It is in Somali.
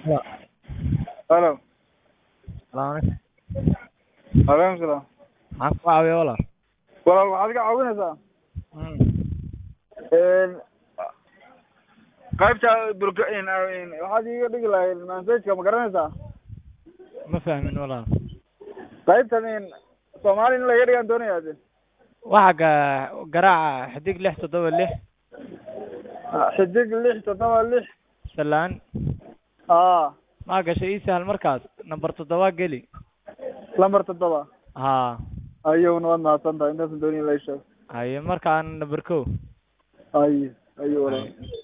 لا. الو السلام عليكم. عليكم السلام معاك عاوي ولا؟ walaal waxaad iga caawinaysaa qaybta waxaad iga dhigi lahayd messageka ma garanaysaa ما فاهمين ولا. qaybtan soomaali in laga dhigaan doonaya de واحد قراعة حديق لح تضوي لح xidig 676 سلان ما قاش إيسا المركز نمبر تضوا قلي lambar 7 ها ayuuna waad mahadsantahay intaasan doonaya la sheeg هاي مركز نبركو ay walaal